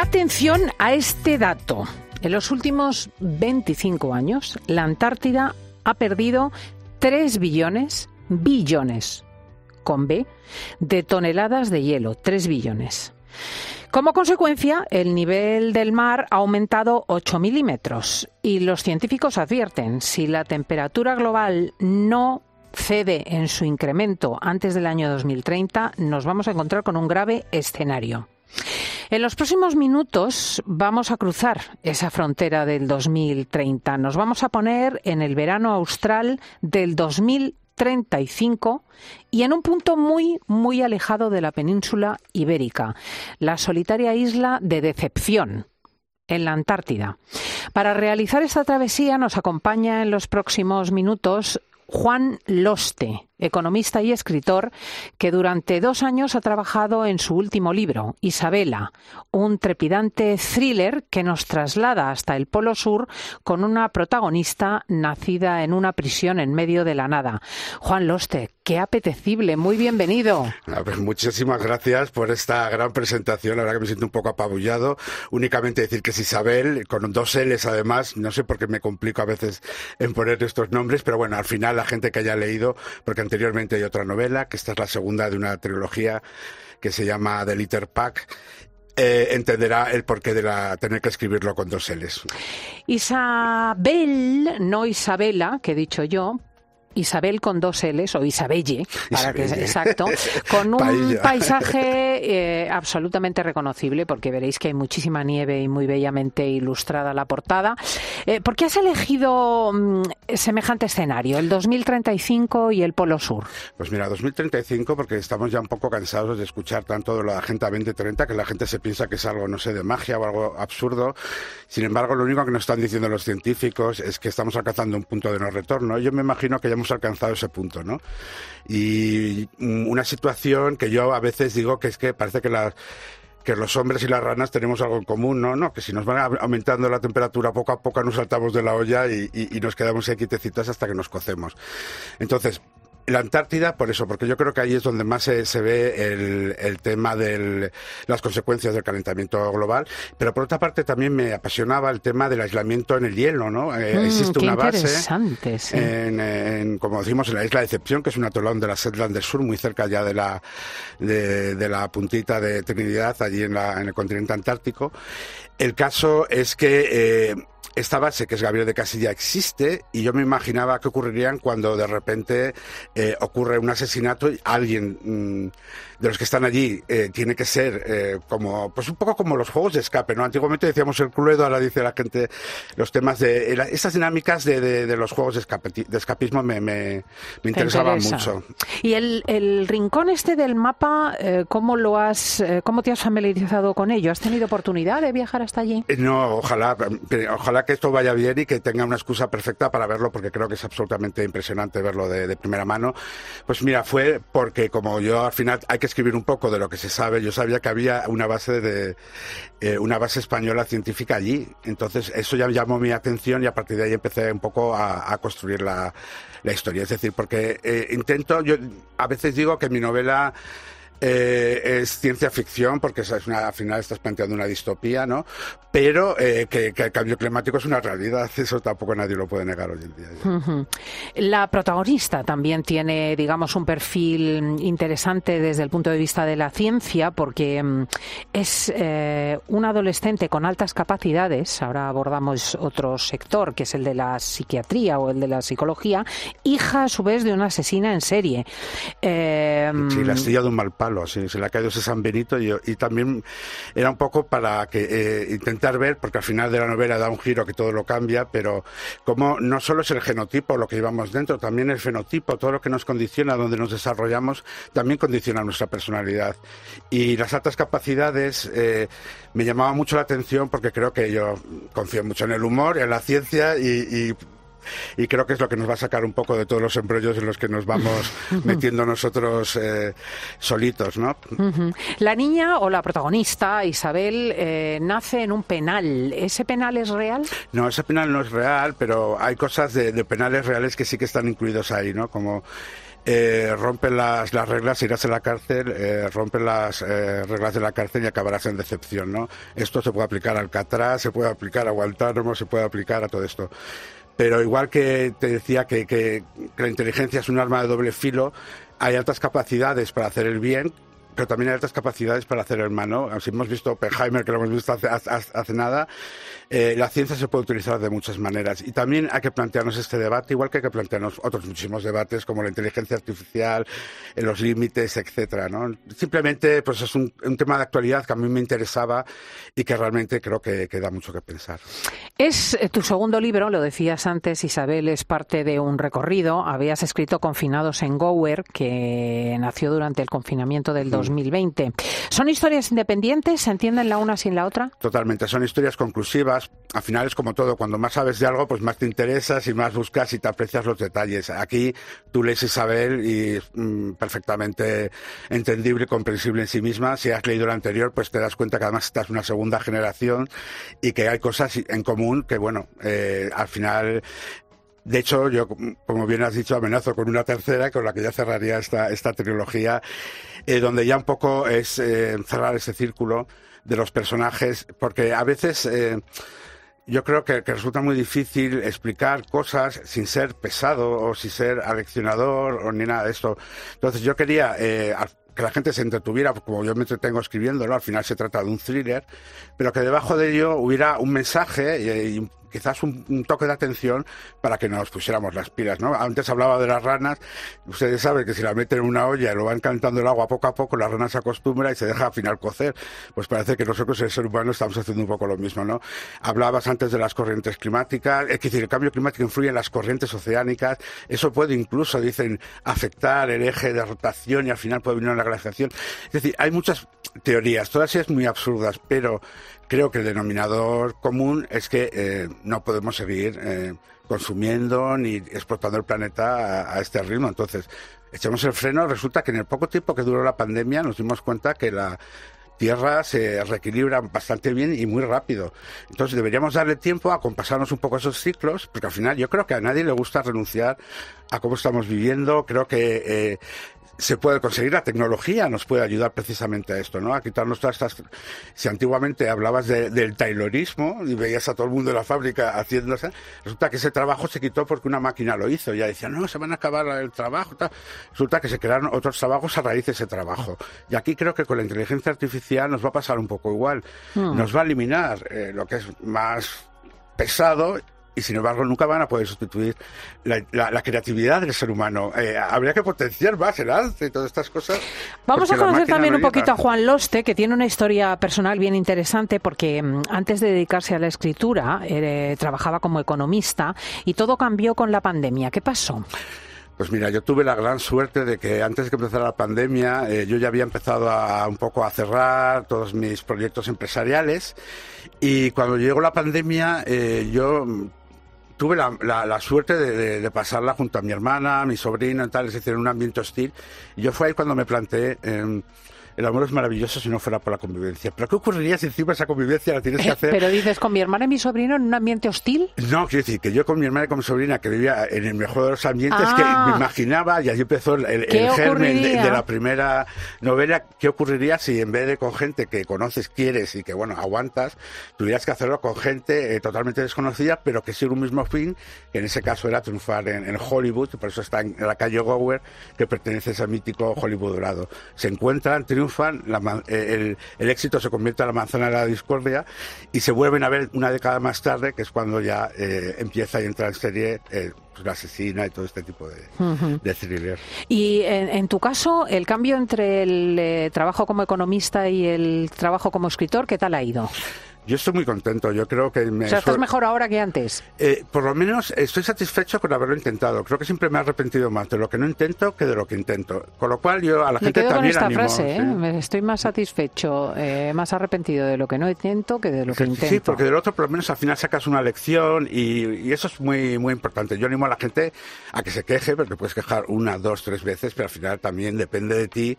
Atención a este dato. En los últimos 25 años, la Antártida ha perdido 3 billones, con B, de toneladas de hielo. 3 billones. Como consecuencia, el nivel del mar ha aumentado 8 milímetros y los científicos advierten, si la temperatura global no cede en su incremento antes del año 2030, nos vamos a encontrar con un grave escenario. En los próximos minutos vamos a cruzar esa frontera del 2030. Nos vamos a poner en el verano austral del 2035 y en un punto muy, muy alejado de la península ibérica, la solitaria isla de Decepción, en la Antártida. Para realizar esta travesía nos acompaña en los próximos minutos Juan Loste, economista y escritor, que durante 2 años ha trabajado en su último libro, Isabela, un trepidante thriller que nos traslada hasta el Polo Sur con una protagonista nacida en una prisión en medio de la nada. Juan Loste, qué apetecible, muy bienvenido. Pues muchísimas gracias por esta gran presentación, la verdad que me siento un poco apabullado. Únicamente decir que es Isabel, con 2 L's además, no sé por qué me complico a veces en poner estos nombres, pero bueno, al final la gente que haya leído, porque anteriormente hay otra novela, que esta es la segunda de una trilogía que se llama The Litter Pack, entenderá el porqué de tener que escribirlo con 2 L's. Isabel, no Isabela, que he dicho yo, Isabel con 2 L's o Isabelle, para que exacto, con un paisaje absolutamente reconocible, porque veréis que hay muchísima nieve y muy bellamente ilustrada la portada. ¿Por qué has elegido semejante escenario, el 2035 y el Polo Sur? Pues mira, 2035 porque estamos ya un poco cansados de escuchar tanto de la Agenda 2030, que la gente se piensa que es algo, no sé, de magia o algo absurdo. Sin embargo, lo único que nos están diciendo los científicos es que estamos alcanzando un punto de no retorno. Yo me imagino que ya hemos alcanzado ese punto, ¿no? Y una situación que yo a veces digo que es que parece que los hombres y las ranas tenemos algo en común, ¿no? Que si nos van aumentando la temperatura poco a poco nos saltamos de la olla y nos quedamos ahí quietecitas hasta que nos cocemos. Entonces, la Antártida, por eso, porque yo creo que ahí es donde más se ve el tema de las consecuencias del calentamiento global, pero por otra parte también me apasionaba el tema del aislamiento en el hielo, ¿no? Existe una base, sí, como decimos, en la isla de Decepción, que es un atolón de las Shetland del Sur, muy cerca ya de la puntita de Trinidad, allí en el continente antártico. El caso es que esta base, que es Gabriel de Casilla, existe, y yo me imaginaba qué ocurrirían cuando de repente ocurre un asesinato y alguien de los que están allí tiene que ser pues un poco como los juegos de escape, ¿no? Antiguamente decíamos el Cluedo, ahora dice la gente los temas de estas dinámicas de los juegos de escapismo me interesaban mucho. Y el rincón este del mapa, ¿cómo te has familiarizado con ello? ¿Has tenido oportunidad de viajar hasta allí? No, ojalá que esto vaya bien y que tenga una excusa perfecta para verlo, porque creo que es absolutamente impresionante verlo de primera mano. Pues mira, fue porque como yo al final hay que escribir un poco de lo que se sabe, yo sabía que había una base española científica allí, entonces eso ya llamó mi atención y a partir de ahí empecé un poco a construir la historia. Es decir, porque yo a veces digo que mi novela es ciencia ficción, porque al final estás planteando una distopía, ¿no? Pero que el cambio climático es una realidad, eso tampoco nadie lo puede negar hoy en día. Uh-huh. La protagonista también tiene, digamos, un perfil interesante desde el punto de vista de la ciencia, porque es un adolescente con altas capacidades, ahora abordamos otro sector, que es el de la psiquiatría o el de la psicología, hija a su vez de una asesina en serie. Sí, la astilla de un mal palo. Sí, se le ha caído ese San Benito y también era un poco para que intentar ver, porque al final de la novela da un giro que todo lo cambia, pero como no solo es el genotipo lo que llevamos dentro, también el fenotipo, todo lo que nos condiciona, donde nos desarrollamos, también condiciona nuestra personalidad. Y las altas capacidades me llamaban mucho la atención porque creo que yo confío mucho en el humor, en la ciencia y creo que es lo que nos va a sacar un poco de todos los embrollos en los que nos vamos metiendo nosotros solitos, ¿no? Uh-huh. La niña o la protagonista, Isabel, nace en un penal. ¿Ese penal es real? No, ese penal no es real, pero hay cosas de penales reales que sí que están incluidos ahí, ¿no? Como rompe las reglas, irás a la cárcel, rompe las reglas de la cárcel y acabarás en decepción, ¿no? Esto se puede aplicar al Alcatraz, se puede aplicar a Guantánamo, se puede aplicar a todo esto. Pero igual que te decía que la inteligencia es un arma de doble filo, hay altas capacidades para hacer el bien, pero también hay altas capacidades para hacer el mal, ¿no? Si hemos visto Oppenheimer, que lo hemos visto hace nada, la ciencia se puede utilizar de muchas maneras. Y también hay que plantearnos este debate, igual que hay que plantearnos otros muchísimos debates, como la inteligencia artificial, los límites, etcétera, ¿no? Simplemente, pues es un tema de actualidad que a mí me interesaba y que realmente creo que da mucho que pensar. Es tu segundo libro, lo decías antes, Isabel, es parte de un recorrido. Habías escrito Confinados en Gower, que nació durante el confinamiento del 2020. ¿Son historias independientes? ¿Se entienden la una sin la otra? Totalmente, son historias conclusivas. Al final es como todo, cuando más sabes de algo, pues más te interesas y más buscas y te aprecias los detalles. Aquí tú lees Isabel y es perfectamente entendible y comprensible en sí misma. Si has leído la anterior, pues te das cuenta que además estás en una segunda generación y que hay cosas en común que, bueno, al final... De hecho, yo, como bien has dicho, amenazo con una tercera, con la que ya cerraría esta trilogía, donde ya un poco es cerrar ese círculo de los personajes, porque a veces yo creo que resulta muy difícil explicar cosas sin ser pesado o sin ser aleccionador o ni nada de esto. Entonces yo quería... que la gente se entretuviera, como yo me entretengo escribiéndolo, al final se trata de un thriller, pero que debajo de ello hubiera un mensaje y quizás un toque de atención para que nos pusiéramos las pilas, ¿no? Antes hablaba de las ranas, ustedes saben que si la meten en una olla y lo van calentando el agua poco a poco, la rana se acostumbra y se deja al final cocer. Pues parece que nosotros, el ser humano, estamos haciendo un poco lo mismo, ¿no? Hablabas antes de las corrientes climáticas, es decir, el cambio climático influye en las corrientes oceánicas, eso puede incluso, dicen, afectar el eje de rotación y al final puede venir una glaciación. Es decir, hay muchas teorías, todas ellas muy absurdas, pero creo que el denominador común es que no podemos seguir consumiendo ni explotando el planeta a este ritmo. Entonces, echamos el freno. Resulta que en el poco tiempo que duró la pandemia nos dimos cuenta que la Tierra se reequilibra bastante bien y muy rápido. Entonces deberíamos darle tiempo a compasarnos un poco esos ciclos, porque al final yo creo que a nadie le gusta renunciar a cómo estamos viviendo. Creo que se puede conseguir, la tecnología nos puede ayudar precisamente a esto, ¿no? A quitarnos todas estas... Si antiguamente hablabas del taylorismo y veías a todo el mundo en la fábrica haciéndose, resulta que ese trabajo se quitó porque una máquina lo hizo. Ya decían, no, se van a acabar el trabajo, tal. Resulta que se crearon otros trabajos a raíz de ese trabajo. Y aquí creo que con la inteligencia artificial nos va a pasar un poco igual. Nos va a eliminar lo que es más pesado. Y sin embargo nunca van a poder sustituir la creatividad del ser humano. Habría que potenciar más el arte y todas estas cosas. Vamos a conocer también un poquito a Juan Loste, que tiene una historia personal bien interesante, porque antes de dedicarse a la escritura trabajaba como economista y todo cambió con la pandemia. ¿Qué pasó? Pues mira, yo tuve la gran suerte de que antes de que empezara la pandemia yo ya había empezado un poco a cerrar todos mis proyectos empresariales, y cuando llegó la pandemia yo tuve la suerte de pasarla junto a mi hermana, mi sobrina, tal, es decir, en un ambiente hostil. Y yo fue ahí cuando me planteé, el amor es maravilloso si no fuera por la convivencia. ¿Pero qué ocurriría si encima esa convivencia la tienes que hacer? Pero dices, ¿con mi hermana y mi sobrino en un ambiente hostil? No, quiero decir que yo con mi hermana y con mi sobrina, que vivía en el mejor de los ambientes, que me imaginaba, y allí empezó el germen de la primera novela, ¿qué ocurriría si en vez de con gente que conoces, quieres y que, bueno, aguantas, tuvieras que hacerlo con gente totalmente desconocida, pero que sigue un mismo fin, que en ese caso era triunfar en Hollywood, y por eso está en la calle Gower, que pertenece a ese mítico Hollywood dorado. Se encuentran, triunfan, el éxito se convierte en la manzana de la discordia y se vuelven a ver una década más tarde, que es cuando ya empieza y entra en serie pues la asesina y todo este tipo de thriller. Y en tu caso, el cambio entre el trabajo como economista y el trabajo como escritor, ¿qué tal ha ido? Yo estoy muy contento, yo creo que... O sea, ¿estás mejor ahora que antes? Por lo menos estoy satisfecho con haberlo intentado. Creo que siempre me he arrepentido más de lo que no intento que de lo que intento. Con lo cual yo a la gente también animo. Me quedo con esta frase, ¿sí? Estoy más satisfecho, más arrepentido de lo que no intento que de lo que intento. Sí, porque del otro por lo menos al final sacas una lección y eso es muy, muy importante. Yo animo a la gente a que se queje, porque puedes quejar 1, 2, 3 veces, pero al final también depende de ti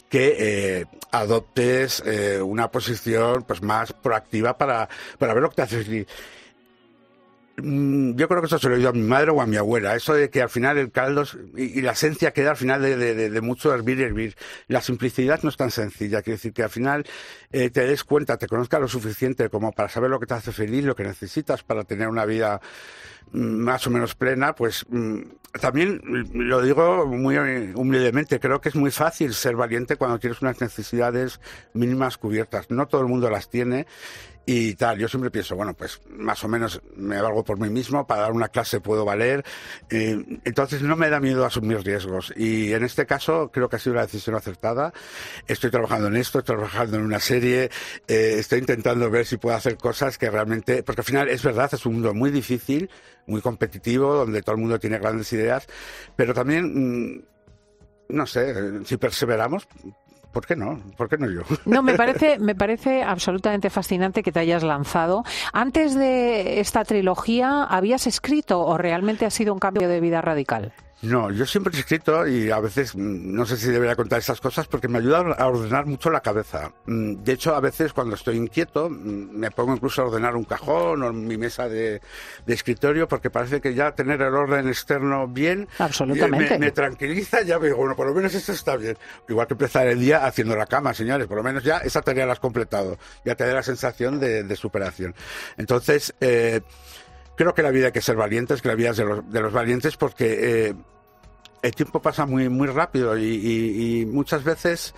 que adoptes una posición pues más proactiva para ver lo que te haces. Yo creo que eso se lo he oído a mi madre o a mi abuela, eso de que al final el caldo y la esencia queda al final de mucho hervir y hervir. La simplicidad no es tan sencilla, quiere decir que al final te des cuenta, te conozcas lo suficiente como para saber lo que te hace feliz, lo que necesitas para tener una vida más o menos plena, pues también lo digo muy humildemente, creo que es muy fácil ser valiente cuando tienes unas necesidades mínimas cubiertas. No todo el mundo las tiene y tal. Yo siempre pienso, bueno, pues más o menos me valgo por mí mismo, para dar una clase puedo valer, entonces no me da miedo asumir riesgos y en este caso creo que ha sido una decisión acertada. Estoy trabajando en esto, estoy trabajando en una serie, estoy intentando ver si puedo hacer cosas que realmente, porque al final es verdad, es un mundo muy difícil, muy competitivo, donde todo el mundo tiene grandes ideas, pero también, no sé, si perseveramos, ¿por qué no? ¿Por qué no yo? No, me parece absolutamente fascinante que te hayas lanzado. Antes de esta trilogía, ¿habías escrito o realmente ha sido un cambio de vida radical? No, yo siempre he escrito y a veces no sé si debería contar estas cosas porque me ayuda a ordenar mucho la cabeza. De hecho, a veces cuando estoy inquieto me pongo incluso a ordenar un cajón o mi mesa de escritorio porque parece que ya tener el orden externo bien me tranquiliza, ya digo, bueno, por lo menos esto está bien. Igual que empezar el día haciendo la cama, señores, por lo menos ya esa tarea la has completado, ya te da la sensación de superación. Entonces, creo que la vida hay que ser valientes, que la vida es de los valientes porque el tiempo pasa muy, muy rápido y muchas veces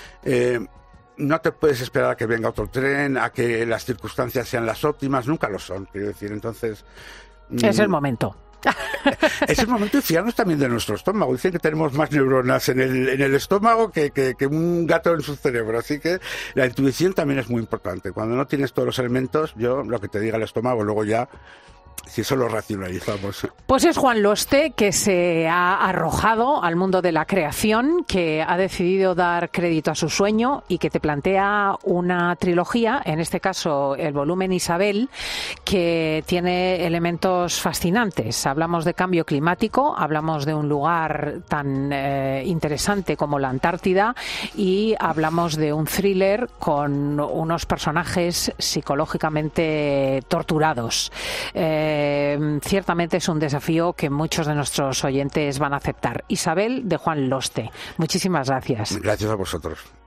no te puedes esperar a que venga otro tren, a que las circunstancias sean las óptimas, nunca lo son, quiero decir, entonces... Es el momento. Es el momento de fiarnos también de nuestro estómago. Dicen que tenemos más neuronas en el estómago que un gato en su cerebro. Así que la intuición también es muy importante. Cuando no tienes todos los elementos, yo lo que te diga el estómago, luego ya... Si eso lo racionalizamos. Pues es Juan Loste, que se ha arrojado al mundo de la creación, que ha decidido dar crédito a su sueño y que te plantea una trilogía, en este caso el volumen Isabel, que tiene elementos fascinantes. Hablamos de cambio climático, hablamos de un lugar tan interesante como la Antártida y hablamos de un thriller con unos personajes psicológicamente torturados. Ciertamente es un desafío que muchos de nuestros oyentes van a aceptar. Isabel, de Juan Loste. Muchísimas gracias. Gracias a vosotros.